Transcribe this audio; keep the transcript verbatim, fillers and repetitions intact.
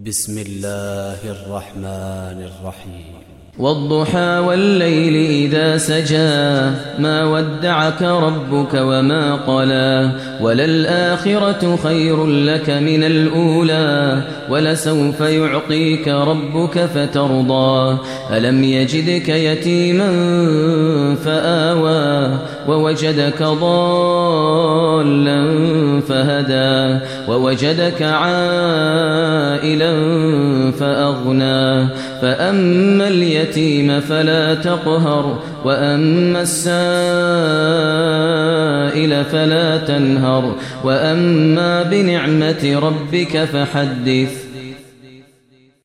بسم الله الرحمن الرحيم. والضحى والليل إذا سجى ما ودعك ربك وما قلى وللآخرة خير لك من الأولى ولسوف يعطيك ربك فترضى ألم يجدك يتيما فآوى ووجدك ضالا فهدى ووجدك عائلا فأغنى فأما اليتيم فلا تقهر وأما السائل فلا تنهر وأما بنعمة ربك فحدث.